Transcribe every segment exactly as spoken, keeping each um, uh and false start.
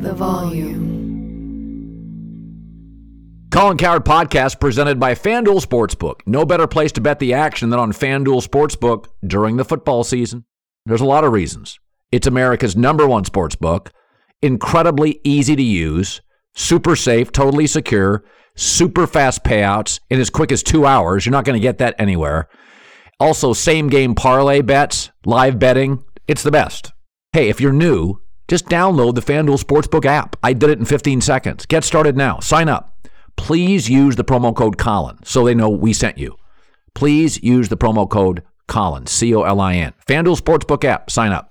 the volume. Colin Cowherd Podcast presented by FanDuel Sportsbook. No better place to bet the action than on FanDuel Sportsbook during the football season. There's a lot of reasons. It's America's number one sportsbook, incredibly easy to use, super safe, totally secure, super fast payouts in as quick as two hours. You're not going to get that anywhere. Also, same game parlay bets, live betting. It's the best. Hey, if you're new, just download the FanDuel Sportsbook app. I did it in fifteen seconds. Get started now. Sign up. Please use the promo code Colin so they know we sent you. Please use the promo code Colin, C O L I N. FanDuel Sportsbook app. Sign up.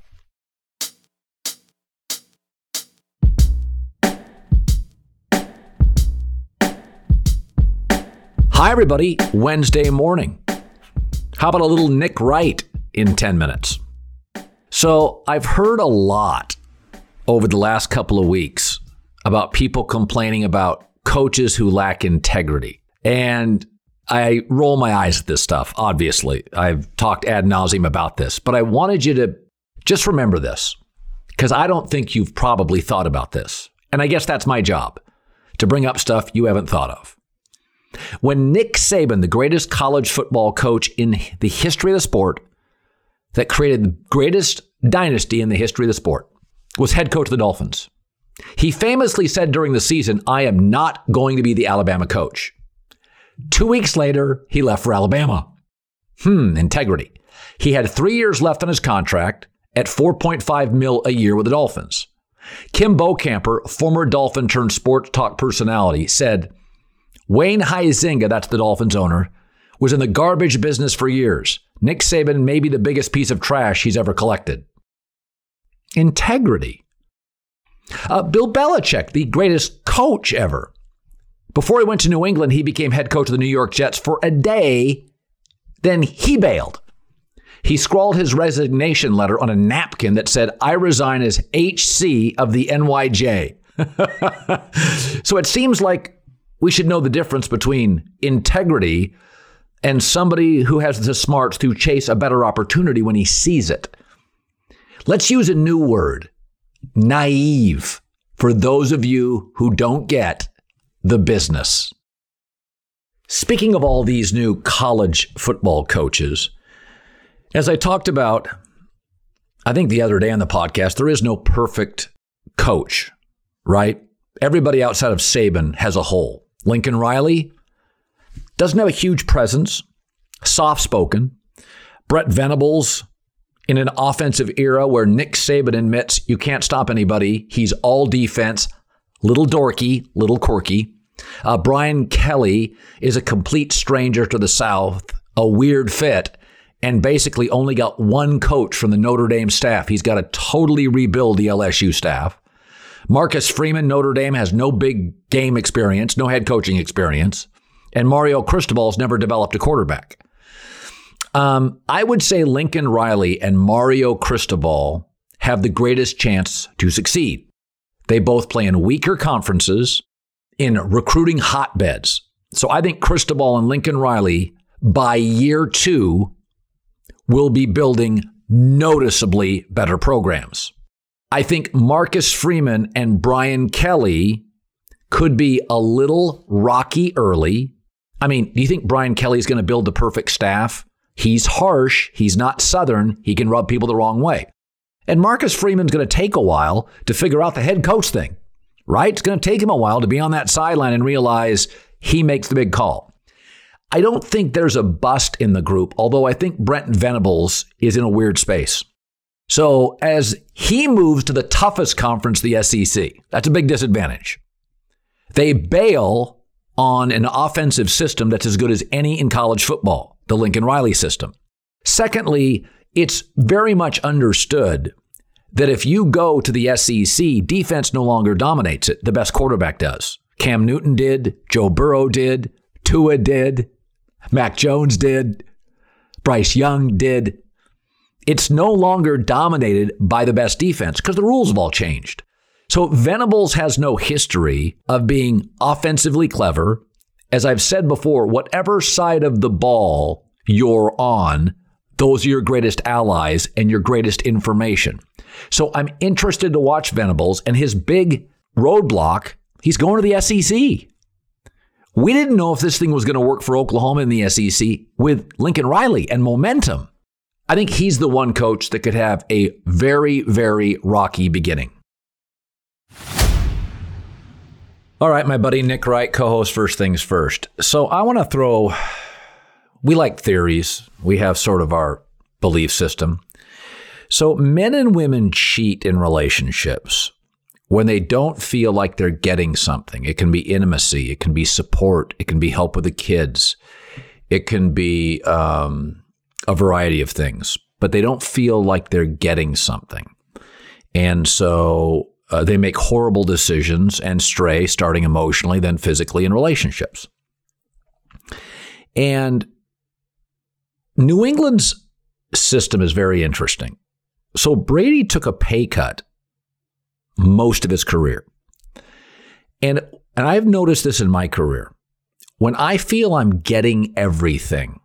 Hi, everybody. Wednesday morning. How about a little Nick Wright in ten minutes? So I've heard a lot over the last couple of weeks about people complaining about coaches who lack integrity. And I roll my eyes at this stuff, obviously. I've talked ad nauseum about this, but I wanted you to just remember this, because I don't think you've probably thought about this. And I guess that's my job, to bring up stuff you haven't thought of. When Nick Saban, the greatest college football coach in the history of the sport, that created the greatest dynasty in the history of the sport, was head coach of the Dolphins, he famously said during the season, "I am not going to be the Alabama coach." Two weeks later, he left for Alabama. Hmm, integrity. He had three years left on his contract at four point five mil a year with the Dolphins. Kim Bokamper, former Dolphin turned sports talk personality, said, "Wayne Huizenga, that's the Dolphins owner, was in the garbage business for years. Nick Saban may be the biggest piece of trash he's ever collected." Integrity. Uh, Bill Belichick, the greatest coach ever. Before he went to New England, he became head coach of the New York Jets for a day. Then he bailed. He scrawled his resignation letter on a napkin that said, "I resign as H C of the N Y J." So it seems like we should know the difference between integrity and somebody who has the smarts to chase a better opportunity when he sees it. Let's use a new word, naive, for those of you who don't get the business. Speaking of all these new college football coaches, as I talked about, I think the other day on the podcast, there is no perfect coach, right? Everybody outside of Saban has a hole. Lincoln Riley doesn't have a huge presence, soft-spoken. Brett Venables, in an offensive era where Nick Saban admits you can't stop anybody, he's all defense, little dorky, little quirky. Uh, Brian Kelly is a complete stranger to the South, a weird fit, and basically only got one coach from the Notre Dame staff. He's got to totally rebuild the L S U staff. Marcus Freeman, Notre Dame, has no big game experience, no head coaching experience. And Mario Cristobal's never developed a quarterback. Um, I would say Lincoln Riley and Mario Cristobal have the greatest chance to succeed. They both play in weaker conferences, in recruiting hotbeds. So I think Cristobal and Lincoln Riley, by year two, will be building noticeably better programs. I think Marcus Freeman and Brian Kelly could be a little rocky early. I mean, do you think Brian Kelly's going to build the perfect staff? He's harsh. He's not Southern. He can rub people the wrong way. And Marcus Freeman's going to take a while to figure out the head coach thing, right? It's going to take him a while to be on that sideline and realize he makes the big call. I don't think there's a bust in the group, although I think Brent Venables is in a weird space. So as he moves to the toughest conference, the S E C, that's a big disadvantage. They bail on an offensive system that's as good as any in college football, the Lincoln Riley system. Secondly, it's very much understood that if you go to the S E C, defense no longer dominates it. The best quarterback does. Cam Newton did. Joe Burrow did. Tua did. Mac Jones did. Bryce Young did. It's no longer dominated by the best defense because the rules have all changed. So Venables has no history of being offensively clever. As I've said before, whatever side of the ball you're on, those are your greatest allies and your greatest information. So I'm interested to watch Venables, and his big roadblock. He's going to the S E C. We didn't know if this thing was going to work for Oklahoma in the S E C with Lincoln Riley and momentum. I think he's the one coach that could have a very, very rocky beginning. All right, my buddy Nick Wright, co-host First Things First. So I want to throw, we like theories. We have sort of our belief system. So men and women cheat in relationships when they don't feel like they're getting something. It can be intimacy. It can be support. It can be help with the kids. It can be um, a variety of things, but they don't feel like they're getting something. And so uh, they make horrible decisions and stray, starting emotionally, then physically in relationships. And New England's system is very interesting. So Brady took a pay cut most of his career. And and I've noticed this in my career. When I feel I'm getting everything,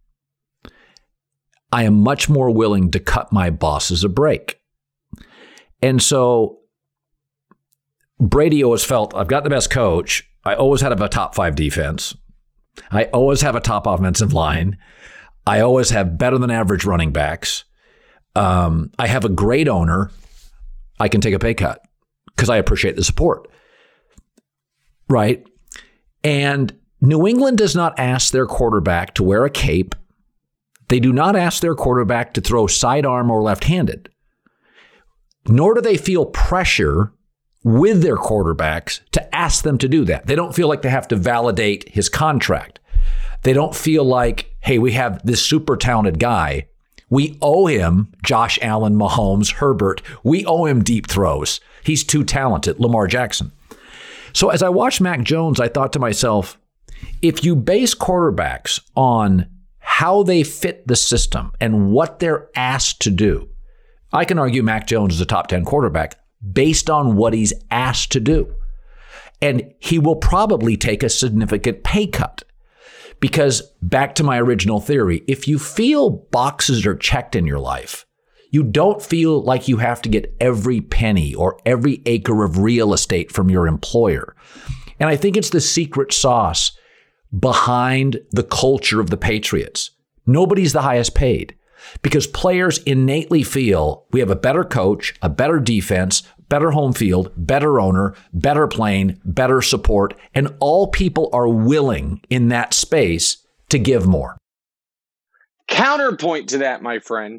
I am much more willing to cut my bosses a break. And so Brady always felt, I've got the best coach. I always had a top five defense. I always have a top offensive line. I always have better than average running backs. Um, I have a great owner. I can take a pay cut because I appreciate the support. Right? And New England does not ask their quarterback to wear a cape. They do not ask their quarterback to throw sidearm or left-handed. Nor do they feel pressure with their quarterbacks to ask them to do that. They don't feel like they have to validate his contract. They don't feel like, hey, we have this super talented guy. We owe him Josh Allen, Mahomes, Herbert. We owe him deep throws. He's too talented, Lamar Jackson. So as I watched Mac Jones, I thought to myself, if you base quarterbacks on how they fit the system and what they're asked to do, I can argue Mac Jones is a top ten quarterback based on what he's asked to do. And he will probably take a significant pay cut. Because back to my original theory, if you feel boxes are checked in your life, you don't feel like you have to get every penny or every acre of real estate from your employer. And I think it's the secret sauce behind the culture of the Patriots. Nobody's the highest paid because players innately feel we have a better coach, a better defense, better home field, better owner, better plane, better support, and all people are willing in that space to give more. Counterpoint to that, my friend.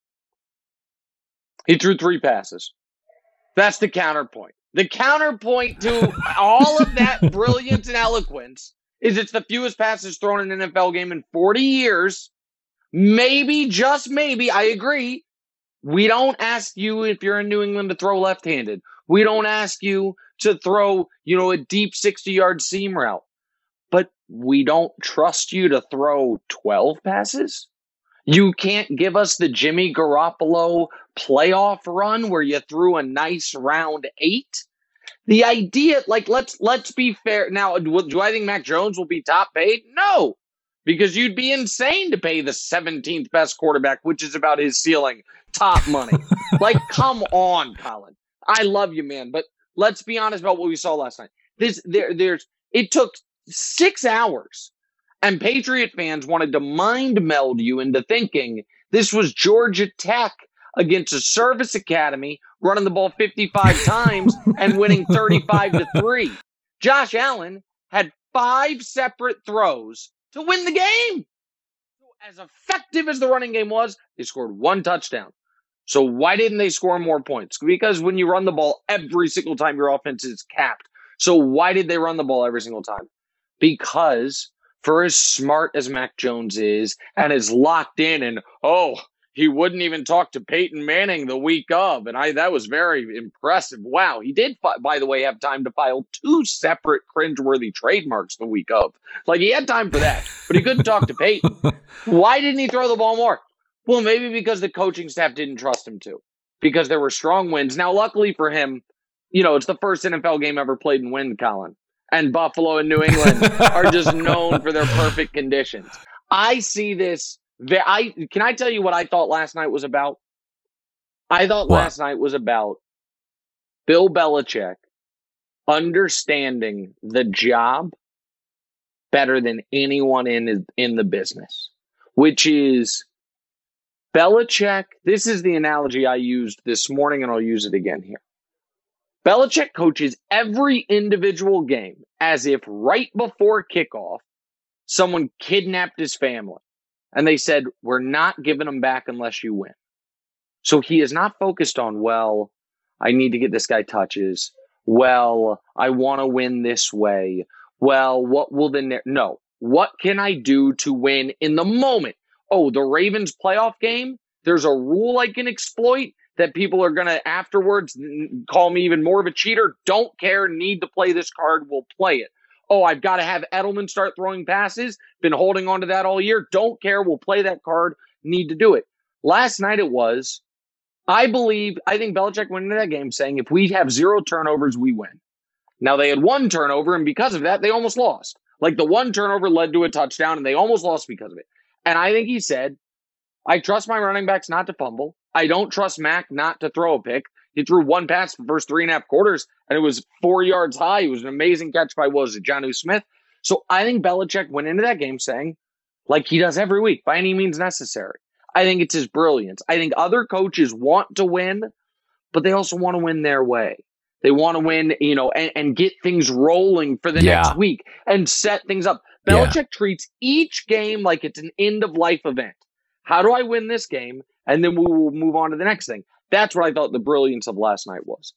He threw three passes. That's the counterpoint. The counterpoint to all of that brilliance and eloquence is it's the fewest passes thrown in an N F L game in forty years. Maybe, just maybe, I agree. We don't ask you if you're in New England to throw left-handed. We don't ask you to throw, you know, a deep sixty-yard seam route. But we don't trust you to throw twelve passes? You can't give us the Jimmy Garoppolo playoff run where you threw a nice round eight? The idea, like, let's let's be fair. Now, do I think Mac Jones will be top paid? No. Because you'd be insane to pay the seventeenth best quarterback, which is about his ceiling, top money. Like, come on, Colin. I love you, man. But let's be honest about what we saw last night. This, there, there's, it took six hours, and Patriot fans wanted to mind meld you into thinking this was Georgia Tech against a service academy running the ball fifty-five times and winning thirty-five to three. Josh Allen had five separate throws to win the game. As effective as the running game was, they scored one touchdown. So why didn't they score more points? Because when you run the ball every single time, your offense is capped. So why did they run the ball every single time? Because for as smart as Mac Jones is and as locked in and, oh, he wouldn't even talk to Peyton Manning the week of. And I that was very impressive. Wow. He did, by the way, have time to file two separate cringeworthy trademarks the week of. Like, he had time for that, but he couldn't talk to Peyton. Why didn't he throw the ball more? Well, maybe because the coaching staff didn't trust him to. Because there were strong winds. Now, luckily for him, you know, it's the first N F L game ever played in wind, Colin. And Buffalo and New England are just known for their perfect conditions. I see this. I can I tell you what I thought last night was about? I thought what? last night was about Bill Belichick understanding the job better than anyone in in the business, which is Belichick. This is the analogy I used this morning, and I'll use it again here. Belichick coaches every individual game as if right before kickoff, someone kidnapped his family, and they said, we're not giving them back unless you win. So he is not focused on, well, I need to get this guy touches. Well, I want to win this way. Well, what will the... Ne- no. What can I do to win in the moment? Oh, the Ravens playoff game? There's a rule I can exploit that people are going to afterwards call me even more of a cheater. Don't care. Need to play this card. We'll play it. Oh, I've got to have Edelman start throwing passes. Been holding on to that all year. Don't care. We'll play that card. Need to do it. Last night it was... I believe, I think Belichick went into that game saying, if we have zero turnovers, we win. Now, they had one turnover, and because of that, they almost lost. Like, the one turnover led to a touchdown, and they almost lost because of it. And I think he said, I trust my running backs not to fumble. I don't trust Mac not to throw a pick. He threw one pass for the first three and a half quarters, and it was four yards high. It was an amazing catch by, what was it, Jonnu Smith? So I think Belichick went into that game saying, like he does every week, by any means necessary. I think it's his brilliance. I think other coaches want to win, but they also want to win their way. They want to win, you know, and, and get things rolling for the yeah. next week and set things up. Belichick yeah. treats each game like it's an end-of-life event. How do I win this game? And then we will move on to the next thing. That's what I thought the brilliance of last night was.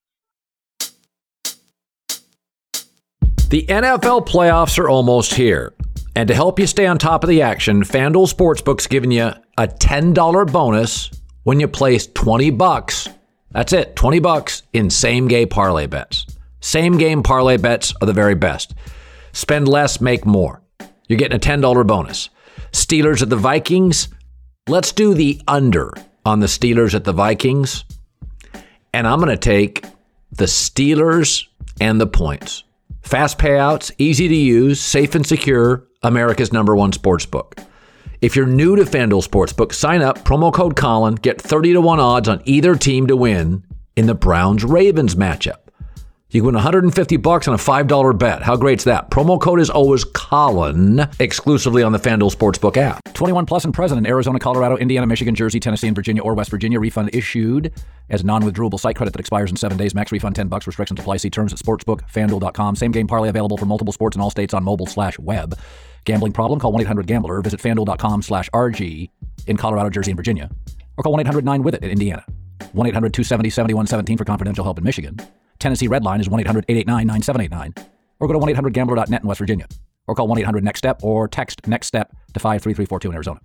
The N F L playoffs are almost here. And to help you stay on top of the action, FanDuel Sportsbook's giving you a ten dollars bonus when you place twenty bucks. That's it, twenty bucks in same-game parlay bets. Same-game parlay bets are the very best. Spend less, make more. You're getting a ten dollars bonus. Steelers at the Vikings. Let's do the under on the Steelers at the Vikings. And I'm going to take the Steelers and the points. Fast payouts, easy to use, safe and secure. America's number one sportsbook. If you're new to FanDuel Sportsbook, sign up, promo code Colin, get thirty to one odds on either team to win in the Browns-Ravens matchup. You can win one hundred fifty bucks on a five dollars bet. How great's that? Promo code is always Colin, exclusively on the FanDuel Sportsbook app. twenty-one plus and present in Arizona, Colorado, Indiana, Michigan, Jersey, Tennessee, and Virginia or West Virginia. Refund issued as non-withdrawable site credit that expires in seven days. Max refund ten bucks. Restrictions apply. See terms at sportsbook fanduel dot com. Same game parlay available for multiple sports in all states on mobile slash web. Gambling problem? Call one eight hundred gambler. Visit fanduel dot com slash R G in Colorado, Jersey, and Virginia. Or call one eight hundred nine with it in Indiana. one eight hundred two seven zero seven one one seven for confidential help in Michigan. Tennessee Red Line is one eight hundred eight eight nine nine seven eight nine. Or go to one eight hundred gambler dot net in West Virginia. Or call one eight hundred next step or text NEXTSTEP to five three three four two in Arizona.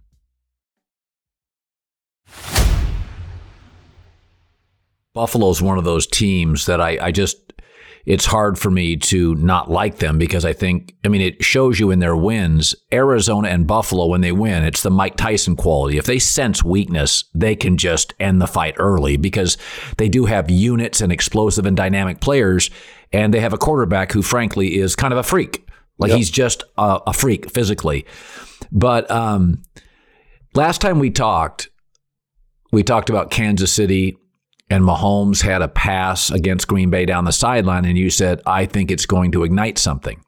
Buffalo's one of those teams that I, I just, it's hard for me to not like them because I think, I mean, it shows you in their wins, Arizona and Buffalo, when they win, it's the Mike Tyson quality. If they sense weakness, they can just end the fight early because they do have units and explosive and dynamic players, and they have a quarterback who, frankly, is kind of a freak. Like, yep. he's just a, a freak physically. But um, last time we talked, we talked about Kansas City, and Mahomes had a pass against Green Bay down the sideline, and you said, I think it's going to ignite something.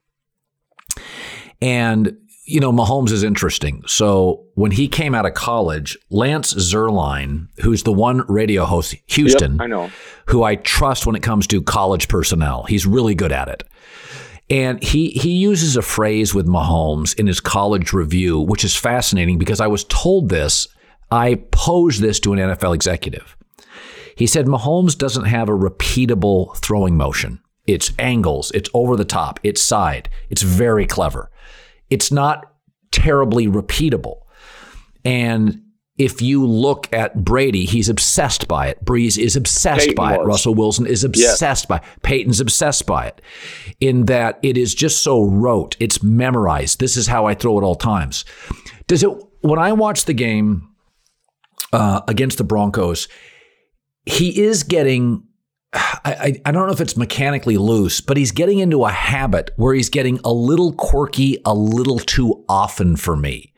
And, you know, Mahomes is interesting. So when he came out of college, Lance Zierlein, who's the one radio host, Houston, yep, I know, who I trust when it comes to college personnel. He's really good at it. And he he uses a phrase with Mahomes in his college review, which is fascinating because I was told this. I posed this to an N F L executive. He said Mahomes doesn't have a repeatable throwing motion. It's angles. It's over the top. It's side. It's very clever. It's not terribly repeatable. And if you look at Brady, he's obsessed by it. Breeze is obsessed Peyton by was. it. Russell Wilson is obsessed yeah. by it. Peyton's obsessed by it in that it is just so rote. It's memorized. This is how I throw at all times. Does it? When I watch the game uh, against the Broncos, he is getting, I, I, I don't know if it's mechanically loose, but he's getting into a habit where he's getting a little quirky a little too often for me.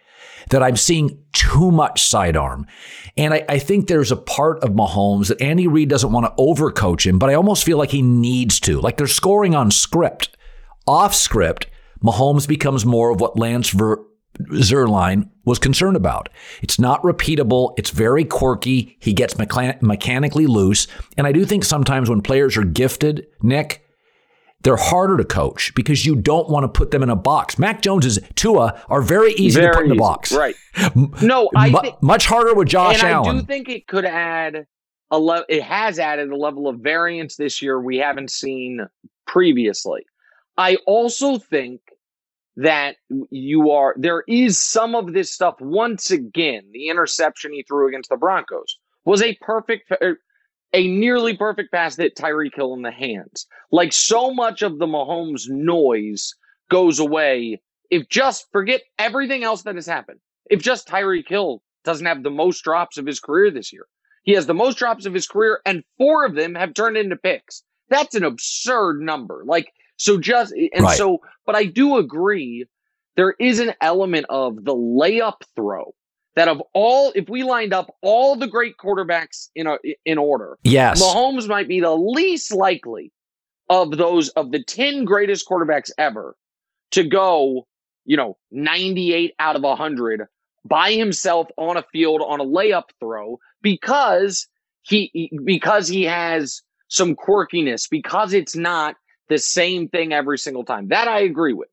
that I'm seeing too much sidearm. And I, I think there's a part of Mahomes that Andy Reid doesn't want to overcoach him, but I almost feel like he needs to. Like they're scoring on script. Off script, Mahomes becomes more of what Lance Ver- Zierlein was concerned about. It's not repeatable. It's very quirky. He gets mechan- mechanically loose. And I do think sometimes when players are gifted, Nick, they're harder to coach because you don't want to put them in a box. Mac Jones's Tua are very easy very to put in the easy. box. Right. No, I M- think, much harder with Josh and Allen. I do think it could add a le- it has added a level of variance this year we haven't seen previously. I also think that you are there is some of this stuff. Once again, the interception he threw against the Broncos was a perfect, a nearly perfect pass that Tyreek Hill in the hands. Like so much of the Mahomes noise goes away if just forget everything else that has happened. If just Tyreek Hill doesn't have the most drops of his career this year. He has the most drops of his career, and four of them have turned into picks. That's an absurd number. Like, so just, and Right. so, but I do agree there is an element of the layup throw that of all, if we lined up all the great quarterbacks in a, in order, Yes. Mahomes might be the least likely of those, of the ten greatest quarterbacks ever to go, you know, ninety-eight out of one hundred by himself on a field on a layup throw because he, because he has some quirkiness, because it's not the same thing every single time. That I agree with.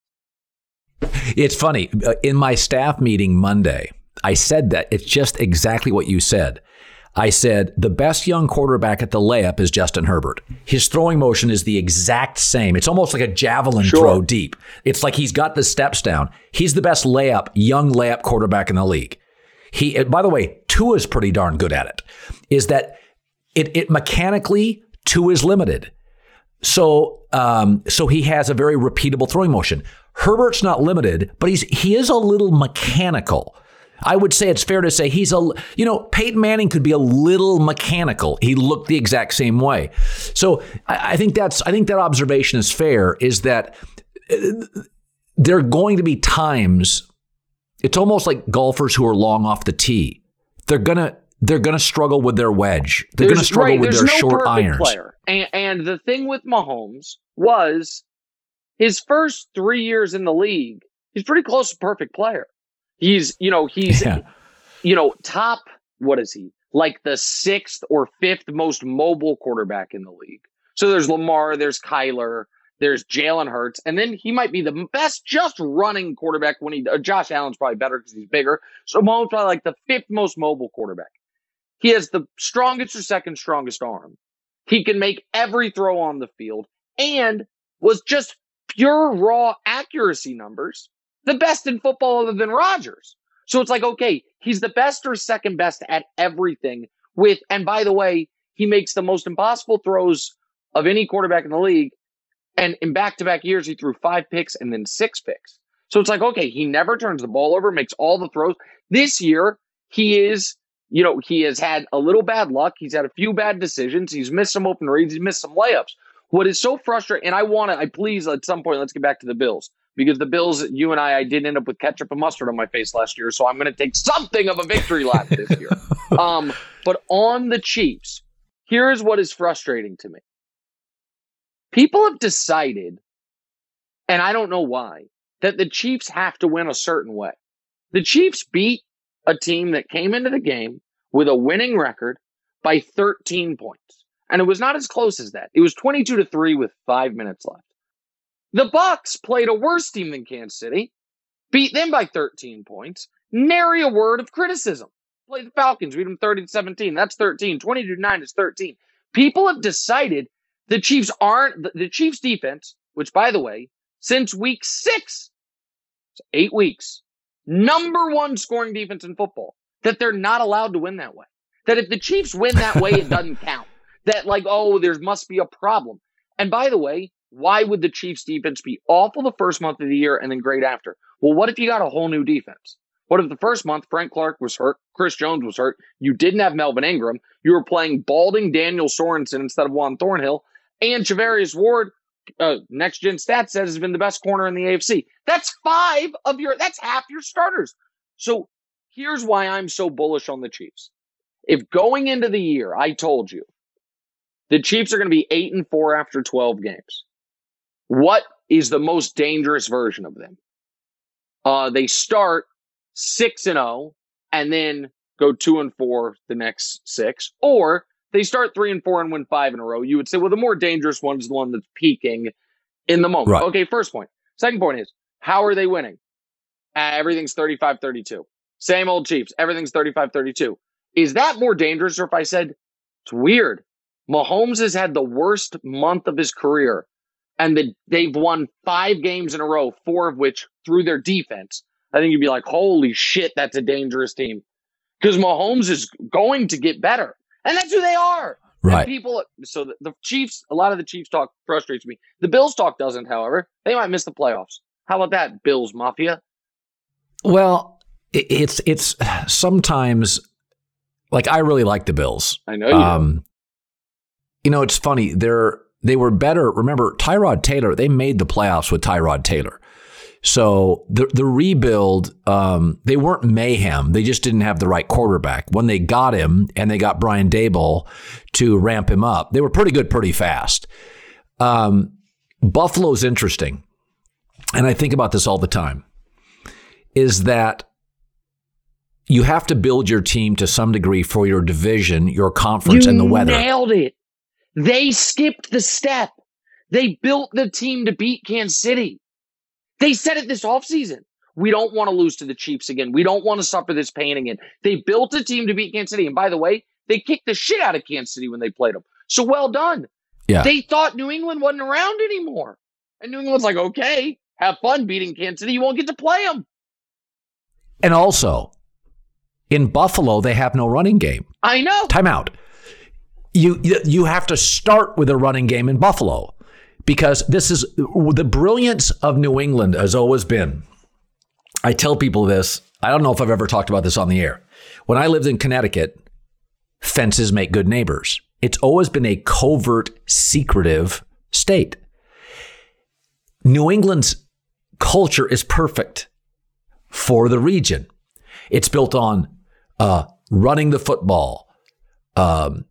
It's funny. In my staff meeting Monday, I said that. It's just exactly what you said. I said the best young quarterback at the layup is Justin Herbert. His throwing motion is the exact same. It's almost like a javelin Sure. throw deep. It's like he's got the steps down. He's the best layup, young layup quarterback in the league. He, by the way, Tua's pretty darn good at it. Is that it, it mechanically, Tua is limited. So, um, so he has a very repeatable throwing motion. Herbert's not limited, but he's he is a little mechanical. I would say it's fair to say he's a, you know, Peyton Manning could be a little mechanical. He looked the exact same way. So I, I think that's I think that observation is fair. Is that there are going to be times. It's almost like golfers who are long off the tee. They're gonna. They're going to struggle with their wedge. They're going to struggle right, with their no short perfect irons. Player. And, and the thing with Mahomes was his first three years in the league, he's pretty close to perfect player. He's, you know, he's, Yeah. you know, top, what is he? Like the sixth or fifth most mobile quarterback in the league. So there's Lamar, there's Kyler, there's Jalen Hurts, and then he might be the best just running quarterback when he, uh, Josh Allen's probably better because he's bigger. So Mahomes probably like the fifth most mobile quarterback. He has the strongest or second strongest arm. He can make every throw on the field and was just pure raw accuracy numbers, the best in football other than Rodgers. So it's like, okay, he's the best or second best at everything with, and by the way, he makes the most impossible throws of any quarterback in the league. And in back-to-back years, he threw five picks and then six picks. So it's like, okay, he never turns the ball over, makes all the throws. This year, he is, you know, he has had a little bad luck. He's had a few bad decisions. He's missed some open reads. He's missed some layups. What is so frustrating, and I want to, I please, at some point, let's get back to the Bills. Because the Bills, you and I, I did end up with ketchup and mustard on my face last year, so I'm going to take something of a victory lap this year. Um, but on the Chiefs, here's what is frustrating to me. People have decided, and I don't know why, that the Chiefs have to win a certain way. The Chiefs beat a team that came into the game with a winning record by thirteen points. And it was not as close as that. It was twenty-two to three with five minutes left. The Bucs played a worse team than Kansas City, beat them by thirteen points, nary a word of criticism. Played the Falcons, beat them thirty to seventeen. That's thirteen. twenty-two to nine is thirteen. People have decided the Chiefs aren't, the Chiefs defense, which by the way, since week six, so eight weeks, number one scoring defense in football, that they're not allowed to win that way. That if the Chiefs win that way, it doesn't count. That like, oh, there must be a problem. And by the way, why would the Chiefs defense be awful the first month of the year and then great after? Well, what if you got a whole new defense? What if the first month Frank Clark was hurt, Chris Jones was hurt, you didn't have Melvin Ingram, you were playing balding Daniel Sorensen instead of Juan Thornhill, and Charvarius Ward, uh, Next Gen Stats says, has been the best corner in the A F C. That's five of your, that's half your starters. So here's why I'm so bullish on the Chiefs. If going into the year, I told you, the Chiefs are going to be eight and four after twelve games, what is the most dangerous version of them? Uh, they start six and zero, and then go two and four the next six, or they start three and four and win five in a row. You would say, well, the more dangerous one is the one that's peaking in the moment. Right. Okay, first point. Second point is, how are they winning? Uh, everything's thirty-five thirty-two. Same old Chiefs. Everything's thirty-five thirty-two. Is that more dangerous, or if I said, it's weird, Mahomes has had the worst month of his career, and the, they've won five games in a row, four of which through their defense. I think you'd be like, holy shit, that's a dangerous team. Because Mahomes is going to get better. And that's who they are. Right. And people, so the, the Chiefs, a lot of the Chiefs talk frustrates me. The Bills talk doesn't, however. They might miss the playoffs. How about that, Bills Mafia? Well, it, it's it's sometimes, like, I really like the Bills. I know you um, do. You know, it's funny. They're They were better. Remember, Tyrod Taylor, they made the playoffs with Tyrod Taylor. So the the rebuild, um, they weren't mayhem. They just didn't have the right quarterback. When they got him and they got Brian Daboll to ramp him up, they were pretty good pretty fast. Um, Buffalo's interesting, and I think about this all the time, is that you have to build your team to some degree for your division, your conference, you and the weather. Nailed it. They skipped the step. They built the team to beat Kansas City. They said it this offseason. We don't want to lose to the Chiefs again. We don't want to suffer this pain again. They built a team to beat Kansas City. And by the way, they kicked the shit out of Kansas City when they played them. So well done. Yeah. They thought New England wasn't around anymore. And New England's like, okay, have fun beating Kansas City. You won't get to play them. And also, in Buffalo, they have no running game. I know. Timeout. You you have to start with a running game in Buffalo, because this is the brilliance of New England has always been. I tell people this. I don't know if I've ever talked about this on the air. When I lived in Connecticut, fences make good neighbors. It's always been a covert, secretive state. New England's culture is perfect for the region. It's built on uh, running the football, um,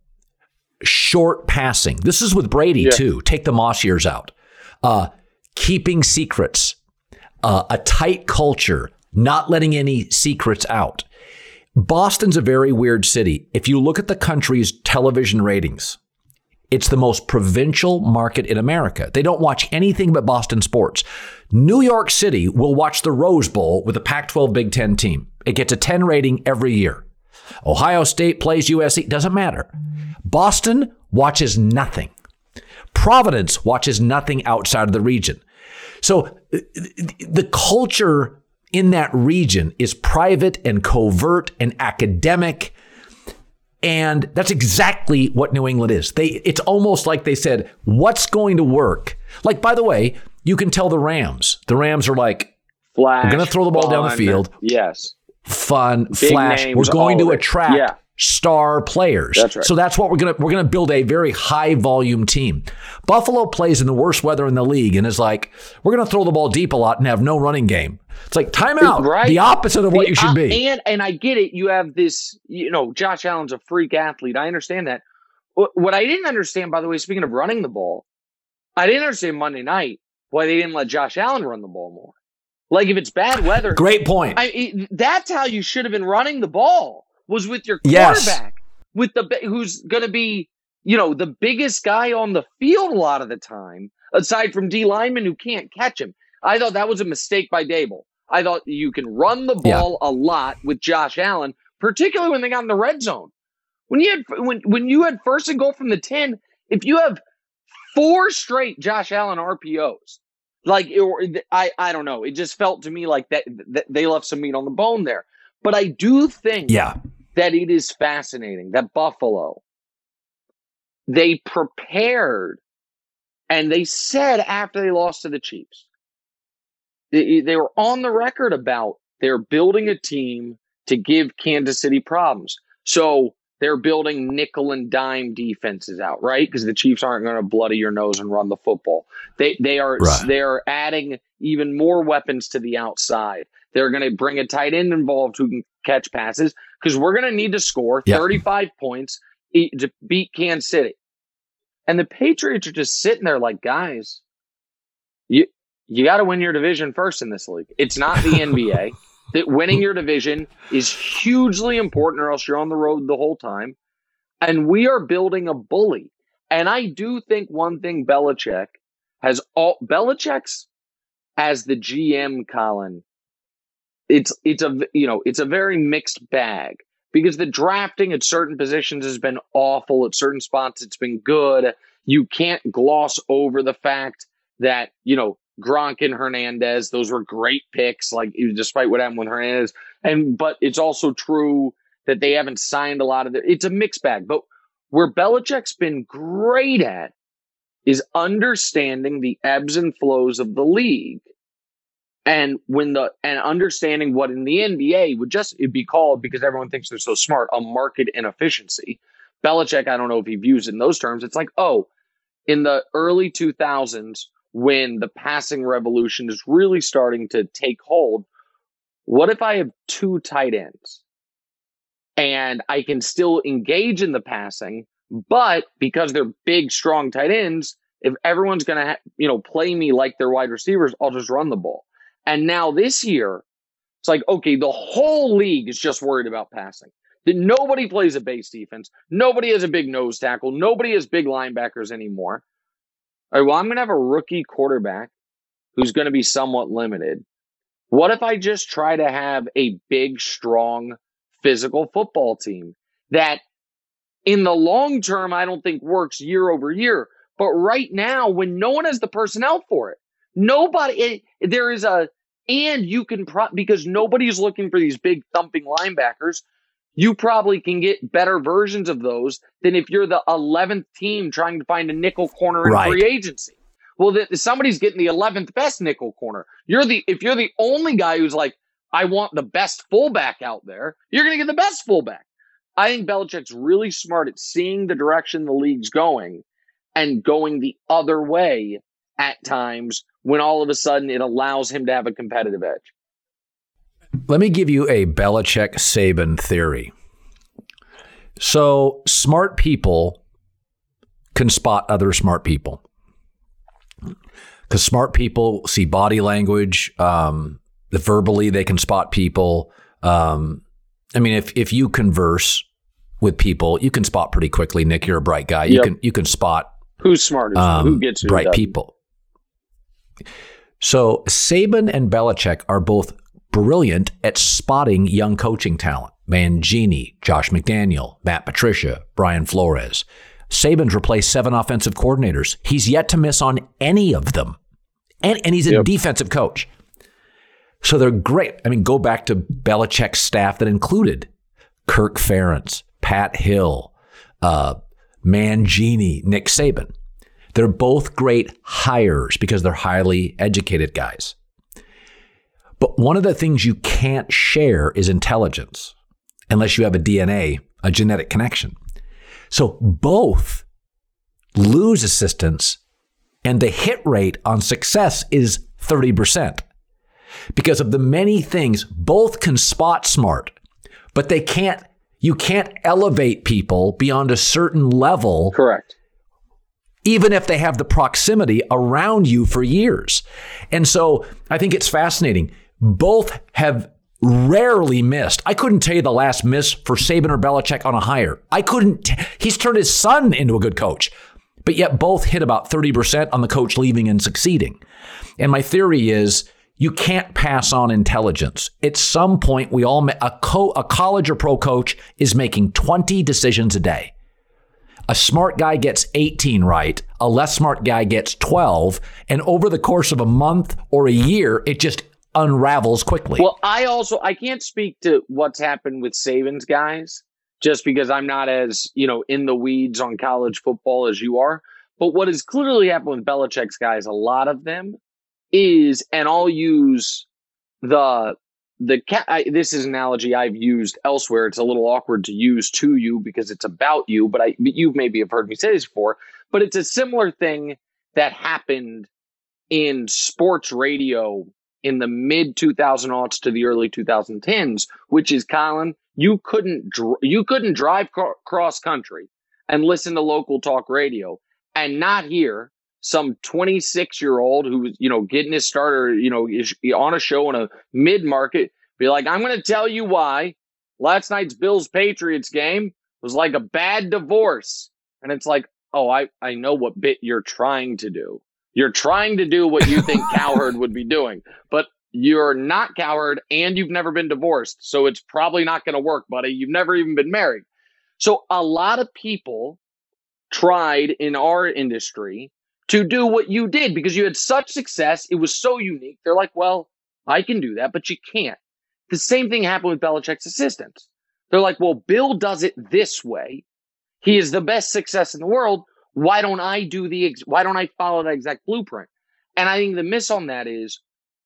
short passing. This is with Brady, yeah. too. Take the Moss years out. Uh, keeping secrets, uh, a tight culture, not letting any secrets out. Boston's a very weird city. If you look at the country's television ratings, it's the most provincial market in America. They don't watch anything but Boston sports. New York City will watch the Rose Bowl with a Pac twelve Big Ten team. It gets a ten rating every year. Ohio State plays U S C. Doesn't matter. Boston watches nothing. Providence watches nothing outside of the region. So the culture in that region is private and covert and academic. And that's exactly what New England is. They, it's almost like they said, what's going to work? Like, by the way, you can tell the Rams. The Rams are like, flash, we're going to throw the ball fun, down the field. Yes. Fun, Big flash. Names, we're going to it. attract yeah. star players. That's right. So that's what we're going to, we're going to build a very high volume team. Buffalo plays in the worst weather in the league and is like, we're going to throw the ball deep a lot and have no running game. It's like timeout, right? The opposite of what the, you should uh, be. And and I get it. You have this, you know, Josh Allen's a freak athlete. I understand that. What I didn't understand, by the way, speaking of running the ball, I didn't understand Monday night why they didn't let Josh Allen run the ball more. Like, if it's bad weather. Great point. I, it, that's how you should have been running the ball, was with your yes. quarterback, with the who's going to be, you know, the biggest guy on the field a lot of the time, aside from D linemen who can't catch him. I thought that was a mistake by Daboll. I thought you can run the ball yeah. a lot with Josh Allen, particularly when they got in the red zone. When you had when when you had first and goal from the ten, if you have four straight Josh Allen R P Os, like it, I I don't know, it just felt to me like that, that they left some meat on the bone there. But I do think yeah. that it is fascinating that Buffalo, they prepared, and they said after they lost to the Chiefs, they, they were on the record about they're building a team to give Kansas City problems. So they're building nickel and dime defenses out, right? Because the Chiefs aren't going to bloody your nose and run the football. They they are right. they are adding even more weapons to the outside. They're going to bring a tight end involved who can catch passes because we're going to need to score Yep. thirty-five points to beat Kansas City. And the Patriots are just sitting there like, guys, you you got to win your division first in this league. It's not the N B A. That winning your division is hugely important, or else you're on the road the whole time. And we are building a bully. And I do think one thing Belichick has all Belichick's as the G M, Colin. It's it's a you know it's a very mixed bag because the drafting at certain positions has been awful. At certain spots, it's been good. You can't gloss over the fact that you know Gronk and Hernandez; those were great picks. Like despite what happened with Hernandez, and but it's also true that they haven't signed a lot of it. It's a mixed bag. But where Belichick's been great at is understanding the ebbs and flows of the league. And when the and understanding what in the N B A would just it'd be called, because everyone thinks they're so smart, a market inefficiency. Belichick, I don't know if he views it in those terms. It's like, oh, in the early two thousands, when the passing revolution is really starting to take hold, what if I have two tight ends and I can still engage in the passing, but because they're big, strong tight ends, if everyone's going to ha- you know play me like they're wide receivers, I'll just run the ball. And now this year, it's like, okay, the whole league is just worried about passing. That nobody plays a base defense. Nobody has a big nose tackle. Nobody has big linebackers anymore. All right, well, I'm going to have a rookie quarterback who's going to be somewhat limited. What if I just try to have a big, strong, physical football team that in the long term, I don't think works year over year. But right now, when no one has the personnel for it, nobody, it, there is a, and you can, pro, because nobody's looking for these big thumping linebackers, you probably can get better versions of those than if you're the eleventh team trying to find a nickel corner in Right. free agency. Well, the, somebody's getting the eleventh best nickel corner. You're the, if you're the only guy who's like, I want the best fullback out there, you're going to get the best fullback. I think Belichick's really smart at seeing the direction the league's going and going the other way at times when all of a sudden it allows him to have a competitive edge. Let me give you a Belichick-Saban theory. So smart people can spot other smart people. Because smart people see body language. Um, verbally, they can spot people. Um, I mean, if if you converse with people, you can spot pretty quickly. Nick, you're a bright guy. You Yep. can you can spot Who's smartest? um, Who gets who bright doesn't. people. So Saban and Belichick are both brilliant at spotting young coaching talent. Mangini, Josh McDaniel, Matt Patricia, Brian Flores. Saban's replaced seven offensive coordinators. He's yet to miss on any of them. And, and he's a Yep. defensive coach. So they're great. I mean, go back to Belichick's staff that included Kirk Ferentz, Pat Hill, uh, Mangini, Nick Saban. They're both great hires because they're highly educated guys. But one of the things you can't share is intelligence unless you have a D N A, a genetic connection. So both lose assistants and the hit rate on success is thirty percent. Because of the many things, both can spot smart, but they can't, you can't elevate people beyond a certain level. Correct. Even if they have the proximity around you for years. And so I think it's fascinating. Both have rarely missed. I couldn't tell you the last miss for Saban or Belichick on a hire. I couldn't. T- He's turned his son into a good coach. But yet both hit about thirty percent on the coach leaving and succeeding. And my theory is you can't pass on intelligence. At some point, we all ma- a, co- a college or pro coach is making twenty decisions a day. A smart guy gets eighteen right. A less smart guy gets twelve. And over the course of a month or a year, it just unravels quickly. Well, I also, I can't speak to what's happened with Saban's guys just because I'm not as, you know, in the weeds on college football as you are. But what has clearly happened with Belichick's guys, a lot of them is, and I'll use the, the cat, I, this is an analogy I've used elsewhere. It's a little awkward to use to you because it's about you, but I, but you maybe have heard me say this before, but it's a similar thing that happened in sports radio in the mid two thousand aughts to the early twenty tens, which is, Colin, you couldn't dr- you couldn't drive cr- cross country and listen to local talk radio and not hear some twenty-six year old who was, you know, getting his starter, you know, is on a show in a mid market be like, I'm going to tell you why last night's Bills Patriots game was like a bad divorce. And it's like, oh, I, I know what bit you're trying to do. You're trying to do what you think Cowherd would be doing, but you're not Cowherd and you've never been divorced. So it's probably not going to work, buddy. You've never even been married. So a lot of people tried in our industry to do what you did because you had such success. It was so unique. They're like, well, I can do that, but you can't. The same thing happened with Belichick's assistants. They're like, well, Bill does it this way. He is the best success in the world. Why don't I do the, ex- why don't I follow that exact blueprint? And I think the miss on that is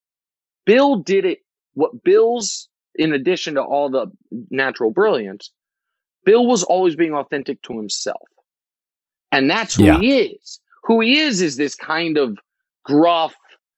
Bill did it. What Bill's, in addition to all the natural brilliance, Bill was always being authentic to himself. And that's who yeah. he is. Who he is is this kind of gruff,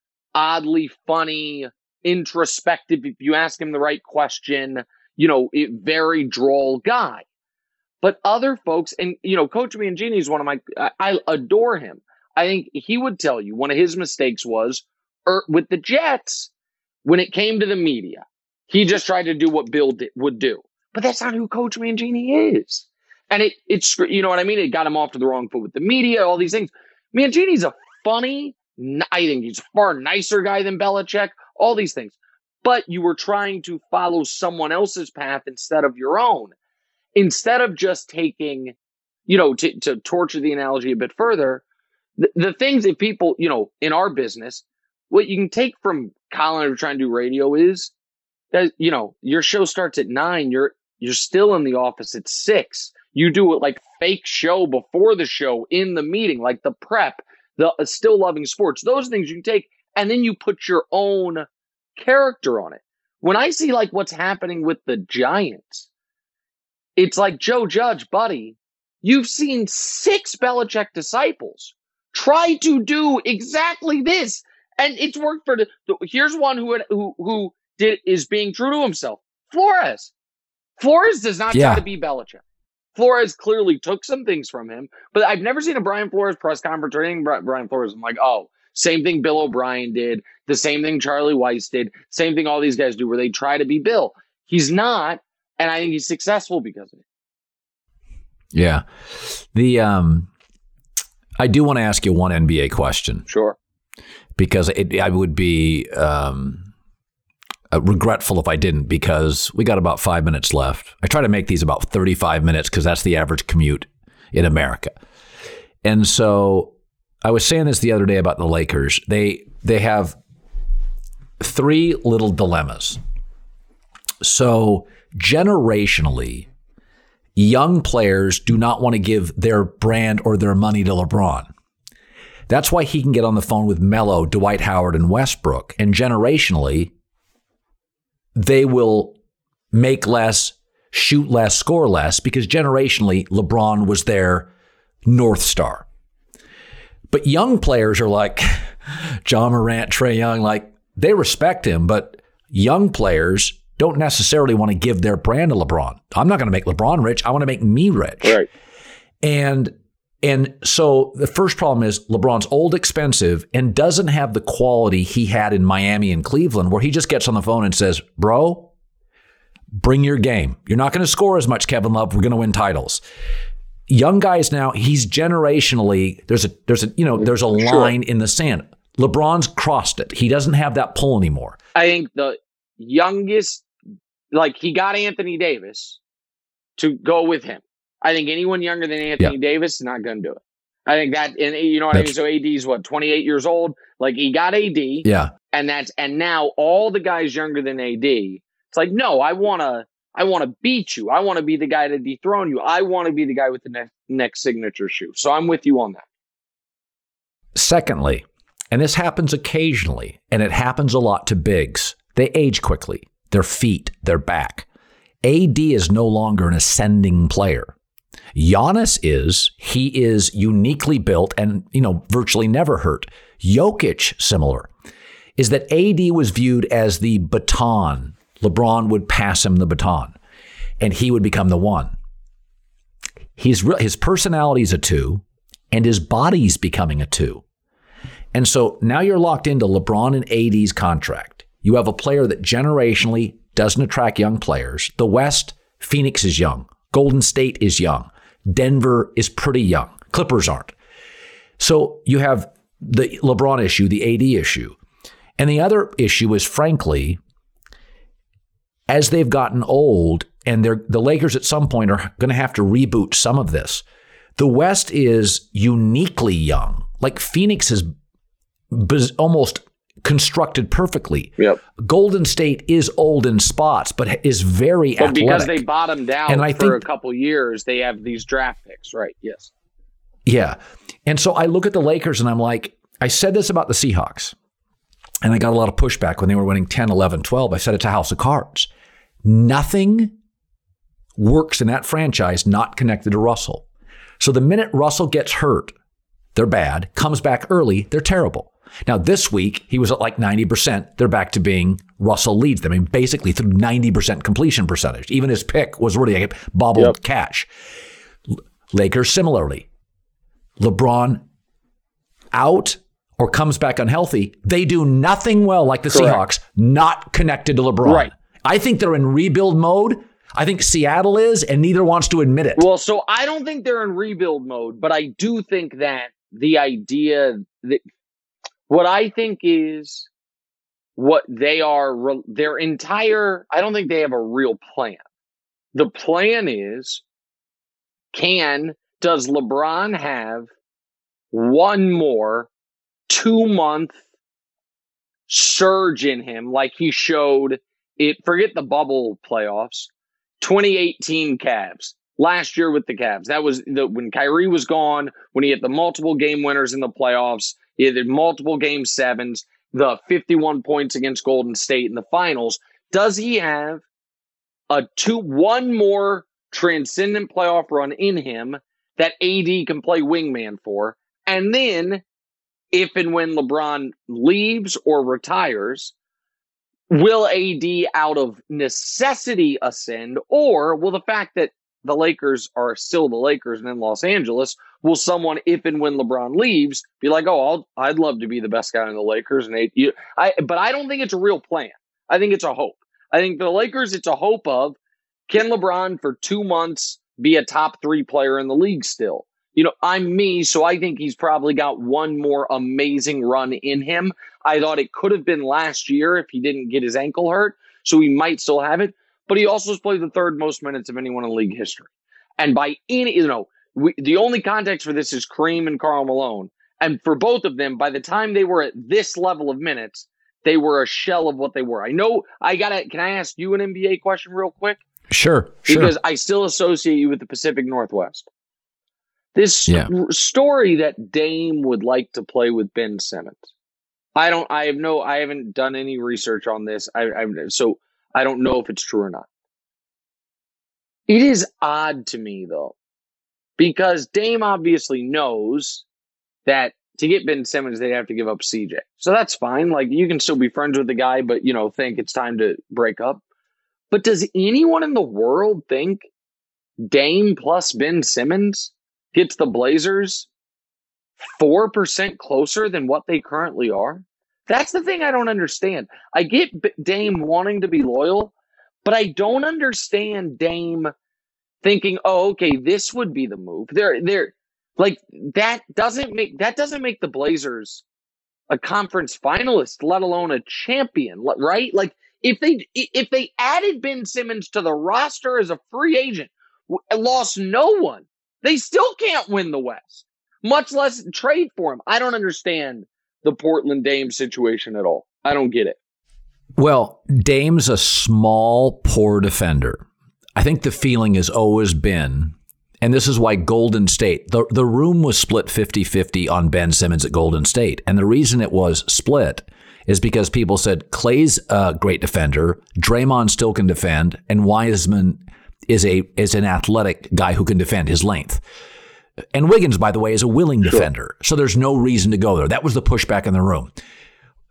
oddly funny, introspective, if you ask him the right question, you know, it, very droll guy. But other folks, and, you know, Coach Mangini is one of my, I, I adore him. I think he would tell you one of his mistakes was er, with the Jets, when it came to the media, he just tried to do what Bill did, would do. But that's not who Coach Mangini is. And it, it's, you know what I mean? It got him off to the wrong foot with the media, all these things. Mangini's a funny, I think he's a far nicer guy than Belichick, all these things. But you were trying to follow someone else's path instead of your own. Instead of just taking, you know, to, to torture the analogy a bit further, the, the things that people, you know, in our business, what you can take from Colin trying to do radio is that, you know, your show starts at nine, you're you're still in the office at six. You do it like fake show before the show in the meeting, like the prep, the uh, still loving sports, those things you can take, and then you put your own character on it. When I see like what's happening with the Giants, it's like, Joe Judge, buddy, you've seen six Belichick disciples try to do exactly this, and it's worked for the. Here's one who who who did is being true to himself. Flores, Flores does not yeah. try to be Belichick. Flores clearly took some things from him, but I've never seen a Brian Flores press conference or anything. Brian Flores, I'm like, oh, same thing Bill O'Brien did, the same thing Charlie Weiss did, same thing all these guys do, where they try to be Bill. He's not. And I think he's successful because of it. Yeah. The um, I do want to ask you one N B A question. Sure. Because it, I would be um, uh, regretful if I didn't, because we got about five minutes left. I try to make these about thirty-five minutes because that's the average commute in America. And so I was saying this the other day about the Lakers. They they have three little dilemmas. So generationally, young players do not want to give their brand or their money to LeBron. That's why he can get on the phone with Melo, Dwight Howard, and Westbrook. And generationally, they will make less, shoot less, score less, because generationally, LeBron was their North Star. But young players are like John Morant, Trae Young, like they respect him, but young players don't necessarily want to give their brand to LeBron. I'm not going to make LeBron rich. I want to make me rich. Right. And and so the first problem is LeBron's old, expensive, and doesn't have the quality he had in Miami and Cleveland, where he just gets on the phone and says, bro, bring your game. You're not going to score as much, Kevin Love. We're going to win titles. Young guys now, he's generationally, there's a, there's a, you know, there's a line sure. in the sand. LeBron's crossed it. He doesn't have that pull anymore. I think the youngest, like he got Anthony Davis to go with him. I think anyone younger than Anthony yeah. Davis is not going to do it. I think that, and you know what that's, I mean? So A D's what, twenty-eight years old? Like he got A D. Yeah. And that's, and now all the guys younger than A D, it's like, no, I want to, I want to beat you. I want to be the guy to dethrone you. I want to be the guy with the next, next signature shoe. So I'm with you on that. Secondly, and this happens occasionally, and it happens a lot to bigs, they age quickly. Their feet, their back. A D is no longer an ascending player. Giannis is. He is uniquely built and, you know, virtually never hurt. Jokic, similar. is that A D was viewed as the baton. LeBron would pass him the baton, and he would become the one. He's his personality is a two, and his body's becoming a two. And so now you're locked into LeBron and A D's contract. You have a player that generationally doesn't attract young players. The West, Phoenix is young. Golden State is young. Denver is pretty young. Clippers aren't. So you have the LeBron issue, the A D issue. And the other issue is, frankly, as they've gotten old, and they're, the Lakers at some point are going to have to reboot some of this. The West is uniquely young. Like Phoenix is biz- almost constructed perfectly. Yep. Golden State is old in spots, but is very but athletic. Because they bottomed out and I for think, a couple years, they have these draft picks, right? Yes. Yeah. And so I look at the Lakers and I'm like, I said this about the Seahawks, and I got a lot of pushback when they were winning ten, eleven, twelve. I said it's a house of cards. Nothing works in that franchise not connected to Russell. So the minute Russell gets hurt, they're bad. Comes back early, they're terrible. Now, this week, he was at like ninety percent. They're back to being Russell leads them. I mean, basically through ninety percent completion percentage. Even his pick was really a bobbled yep. catch. Lakers, similarly. LeBron out or comes back unhealthy. They do nothing well like the Correct. Seahawks, not connected to LeBron. Right. I think they're in rebuild mode. I think Seattle is, and neither wants to admit it. Well, so I don't think they're in rebuild mode, but I do think that the idea that what I think is what they are, their entire, I don't think they have a real plan. The plan is, can, does LeBron have one more two month surge in him like he showed it, forget the bubble playoffs, twenty eighteen Cavs, last year with the Cavs. That was the, when Kyrie was gone, when he had the multiple game winners in the playoffs, he had the multiple game sevens, the fifty-one points against Golden State in the finals. Does he have a two, one more transcendent playoff run in him that A D can play wingman for? And then if and when LeBron leaves or retires, will A D out of necessity ascend, or will the fact that the Lakers are still the Lakers and in Los Angeles, will someone, if and when LeBron leaves, be like, oh, I'll, I'd love to be the best guy in the Lakers. And they, you, I, but I don't think it's a real plan. I think it's a hope. I think for the Lakers, it's a hope of, can LeBron for two months be a top three player in the league still? You know, I'm me, so I think he's probably got one more amazing run in him. I thought it could have been last year if he didn't get his ankle hurt, so he might still have it. But he also has played the third most minutes of anyone in league history. And by any, you know, we, the only context for this is Kareem and Karl Malone. And for both of them, by the time they were at this level of minutes, they were a shell of what they were. I know I got to, can I ask you an N B A question real quick? Sure, sure. Because I still associate you with the Pacific Northwest. This yeah. story that Dame would like to play with Ben Simmons. I don't, I have no, I haven't done any research on this. I, I so I don't know if it's true or not. It is odd to me though, because Dame obviously knows that to get Ben Simmons, they'd have to give up C J. So that's fine. Like, you can still be friends with the guy, but, you know, think it's time to break up. But does anyone in the world think Dame plus Ben Simmons gets the Blazers four percent closer than what they currently are? That's the thing I don't understand. I get Dame wanting to be loyal, but I don't understand Dame thinking, oh, okay, this would be the move. They're, they're like, that doesn't make, that doesn't make the Blazers a conference finalist, let alone a champion, right? Like, if they, if they added Ben Simmons to the roster as a free agent, lost no one, they still can't win the West, much less trade for him. I don't understand the Portland Dame situation at all. I don't get it. Well, Dame's a small, poor defender. I think the feeling has always been, and this is why Golden State, the, the room was split fifty-fifty on Ben Simmons at Golden State. And the reason it was split is because people said Clay's a great defender, Draymond still can defend, and Wiseman is a is an athletic guy who can defend his length. And Wiggins, by the way, is a willing defender. So there's no reason to go there. That was the pushback in the room.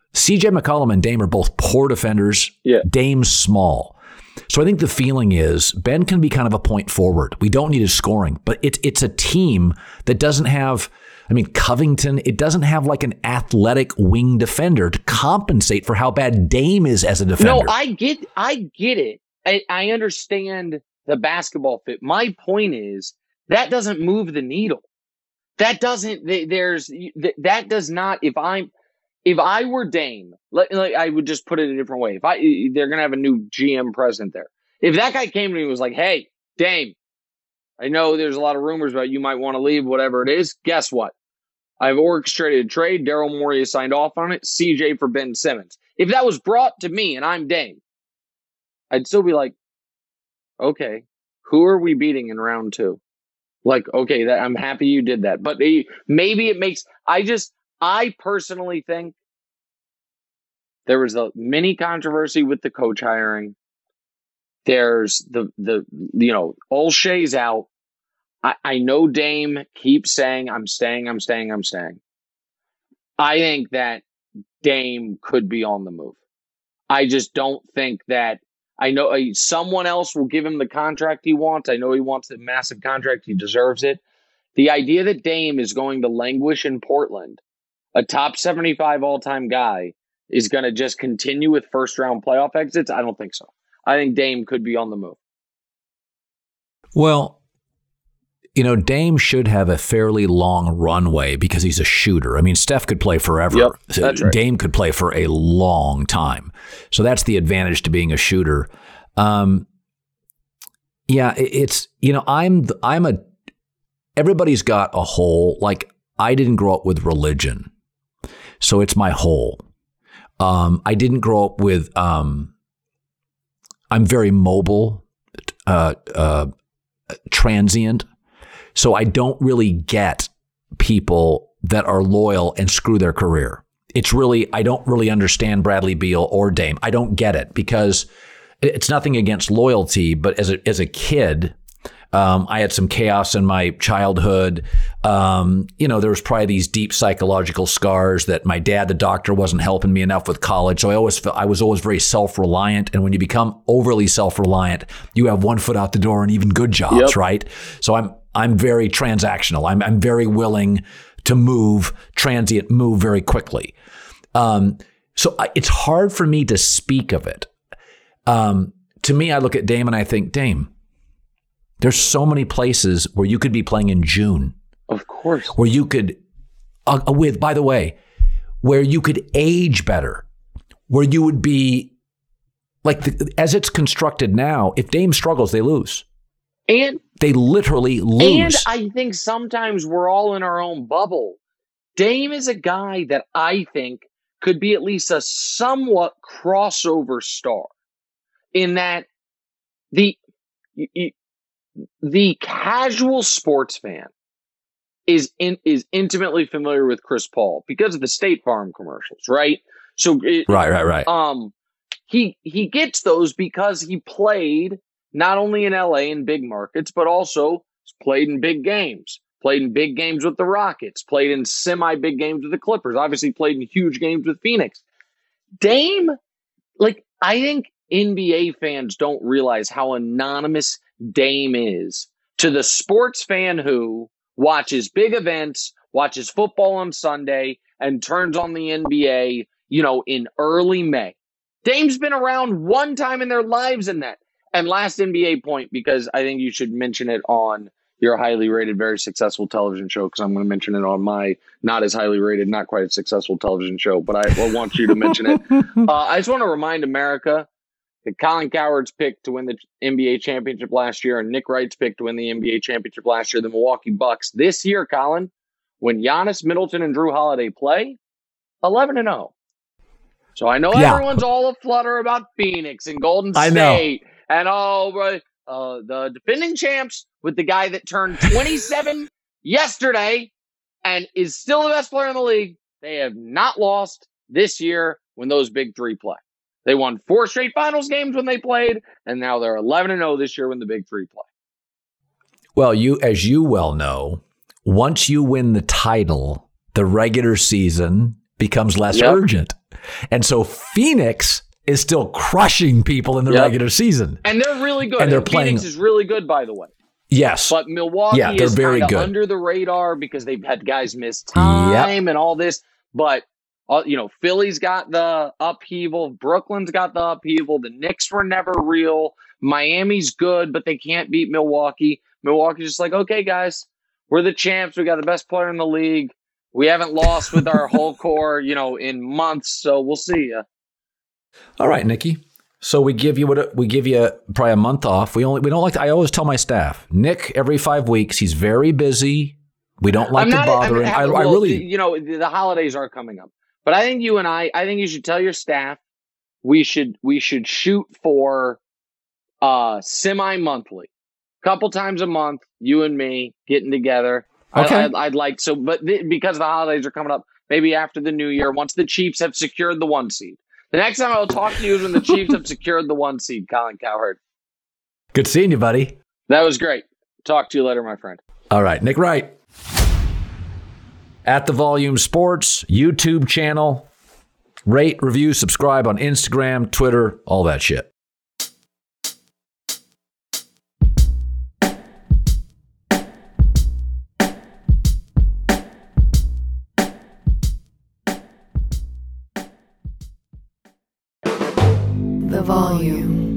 C J McCollum and Dame are both poor defenders. Yeah. Dame's small. So I think the feeling is Ben can be kind of a point forward. We don't need his scoring, but it's it's a team that doesn't have, I mean, Covington, it doesn't have like an athletic wing defender to compensate for how bad Dame is as a defender. No, I get I get it. I, I understand the basketball fit. My point is that doesn't move the needle. That doesn't, there's, that does not, if I'm, if I were Dame, like, like I would just put it a different way. If I, they're going to have a new G M president there. If that guy came to me and was like, hey, Dame, I know there's a lot of rumors about you might want to leave, whatever it is. Guess what? I've orchestrated a trade. Daryl Morey has signed off on it. C J for Ben Simmons. If that was brought to me and I'm Dame, I'd still be like, okay, who are we beating in round two? Like, okay, that, I'm happy you did that. But maybe it makes, I just, I personally think there was a mini controversy with the coach hiring. There's the, the you know, Olshay's out. I, I know Dame keeps saying, I'm staying, I'm staying, I'm staying. I think that Dame could be on the move. I just don't think that, I know uh, someone else will give him the contract he wants. I know he wants the massive contract. He deserves it. The idea that Dame is going to languish in Portland, a top seventy-five all-time guy, is going to just continue with first-round playoff exits, I don't think so. I think Dame could be on the move. Well, you know, Dame should have a fairly long runway because he's a shooter. I mean, Steph could play forever. Yep, that's right. Dame could play for a long time. So that's the advantage to being a shooter. Um, yeah, it's, you know, I'm, I'm a, everybody's got a hole. Like, I didn't grow up with religion. So it's my hole. Um, I didn't grow up with, um, I'm very mobile, uh, uh, transient. So I don't really get people that are loyal and screw their career. It's really, I don't really understand Bradley Beal or Dame. I don't get it because it's nothing against loyalty, but as a, as a kid, um, I had some chaos in my childhood. Um, you know, there was probably these deep psychological scars that my dad, the doctor, wasn't helping me enough with college. So I always felt I was always very self-reliant. And when you become overly self-reliant, you have one foot out the door and even good jobs, yep. Right? So I'm, I'm very transactional. I'm, I'm very willing to move, transient, move very quickly. Um, so I, it's hard for me to speak of it. Um, to me, I look at Dame and I think, Dame, there's so many places where you could be playing in June. Of course. Where you could, uh, with, by the way, where you could age better, where you would be, like, the, as it's constructed now, if Dame struggles, they lose. And they literally lose. And I think sometimes we're all in our own bubble. Dame is a guy that I think could be at least a somewhat crossover star in that the the casual sports fan is in, is intimately familiar with Chris Paul because of the State Farm commercials, right? So it, right, right, right. Um, he he gets those because he played not only in L A in big markets, but also played in big games, played in big games with the Rockets, played in semi-big games with the Clippers, obviously played in huge games with Phoenix. Dame, like, I think N B A fans don't realize how anonymous Dame is to the sports fan who watches big events, watches football on Sunday, and turns on the N B A, you know, in early May. Dame's been around one time in their lives in that. And last N B A point, because I think you should mention it on your highly rated, very successful television show, because I'm going to mention it on my not as highly rated, not quite as successful television show, but I, I want you to mention it. Uh, I just want to remind America that Colin Cowherd's pick to win the N B A championship last year and Nick Wright's pick to win the N B A championship last year, the Milwaukee Bucks. This year, Colin, when Giannis, Middleton, and Drew Holiday play, eleven and oh. So I know yeah. everyone's all aflutter about Phoenix and Golden State. I know. And oh, uh, the defending champs with the guy that turned twenty-seven yesterday and is still the best player in the league. They have not lost this year when those big three play. They won four straight finals games when they played, and now they're eleven and oh this year when the big three play. Well, you, as you well know, once you win the title, the regular season becomes less Yep. urgent. And so Phoenix is still crushing people in the Yep. regular season. And they're really good. And they're Phoenix playing- is really good, by the way. Yes. But Milwaukee Yeah, they're is very kind of good. under the radar because they've had guys miss time and all this. But, uh, you know, Philly's got the upheaval. Brooklyn's got the upheaval. The Knicks were never real. Miami's good, but they can't beat Milwaukee. Milwaukee's just like, okay, guys, we're the champs. We got the best player in the league. We haven't lost with our whole core, you know, in months. So we'll see ya. All right, Nikki. So we give you what we give you probably a month off. We only we don't like to, I always tell my staff, Nick, every five weeks, he's very busy. We don't like I'm to not- bother I mean, him. I, I well, really you know, the, the holidays are coming up, but I think you and I, I think you should tell your staff we should we should shoot for uh semi-monthly, couple times a month. You and me getting together. Okay. I, I'd, I'd like so, but th- because the holidays are coming up, maybe after the new year, once the Chiefs have secured the one seed. The next time I'll talk to you is when the Chiefs have secured the one seed. Colin Cowherd. good seeing you, buddy. That was great. Talk to you later, my friend. All right, Nick Wright. At the Volume Sports YouTube channel. Rate, review, subscribe on Instagram, Twitter, all that shit. The Volume.